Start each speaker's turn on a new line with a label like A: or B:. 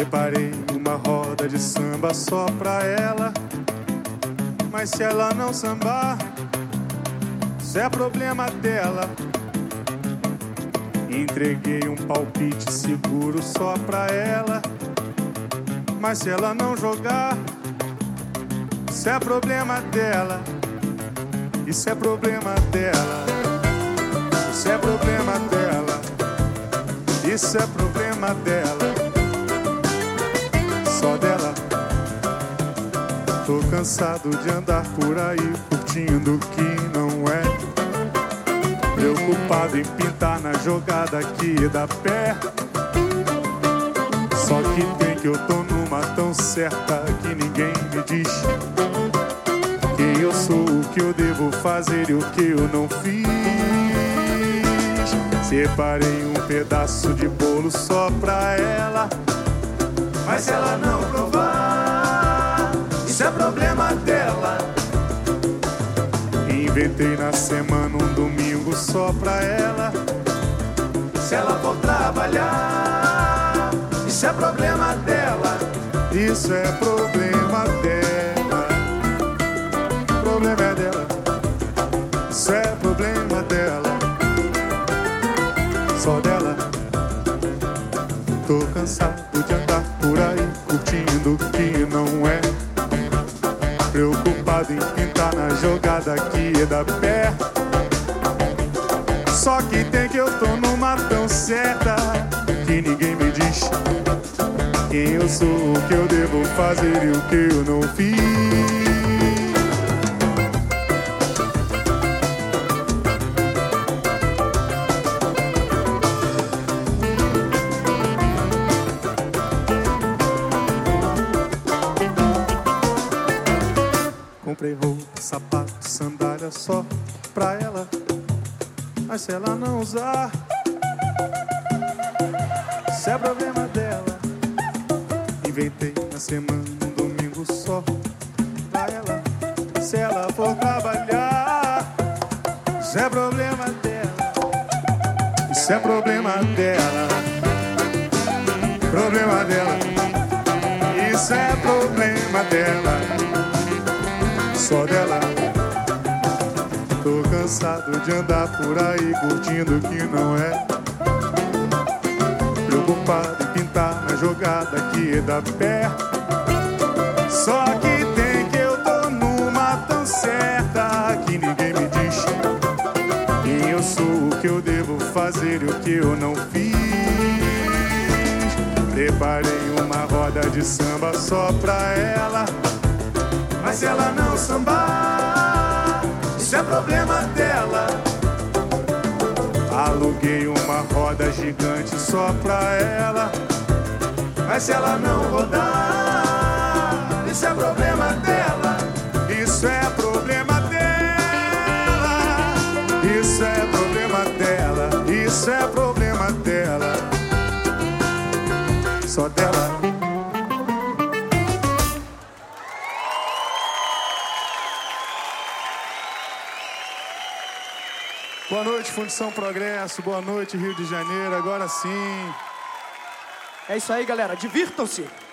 A: Preparei uma roda de samba só pra ela, mas se ela não sambar, isso é problema dela. Entreguei um palpite seguro só pra ela, mas se ela não jogar, isso é problema dela. Isso é problema dela. Isso é problema dela. Isso é problema dela. Só dela. Tô cansado de andar por aí curtindo o que não é. Preocupado em pintar na jogada que dá pé. Só que tem que eu tô numa tão certa que ninguém me diz quem eu sou, o que eu devo fazer e o que eu não fiz. Separei um pedaço de bolo só pra ela, mas se ela não provar, isso é problema dela. Inventei na semana um domingo só pra ela, se ela for trabalhar, isso é problema dela. Isso é problema dela. Problema é dela. Isso é problema dela. Só dela. Tô cansado de andar por aí curtindo o que não é. Preocupado em pintar na jogada que dá pé. Só que tem que eu tô numa tão certa que ninguém me diz quem eu sou, o que eu devo fazer e o que eu não fiz. Comprei roupa, sapato, sandália só pra ela, mas se ela não usar, isso é problema dela. Inventei na semana um domingo só pra ela, se ela for trabalhar, isso é problema dela. Isso é problema dela. Problema dela. Isso é problema dela. Só dela. Tô cansado de andar por aí curtindo o que não é. Preocupado em pintar na jogada que dá pé. Só que tem que eu tô numa tão certa que ninguém me diz quem eu sou, o que eu devo fazer e o que eu não fiz. Preparei uma roda de samba só pra ela, mas se ela não sambar, isso é problema dela. Aluguei uma roda gigante só pra ela, mas se ela não rodar, isso é problema dela. Isso é problema dela. Isso é problema dela. Isso é problema dela. Só dela. Boa noite, Fundição Progresso. Boa noite, Rio de Janeiro. Agora sim.
B: É isso aí, galera. Divirtam-se.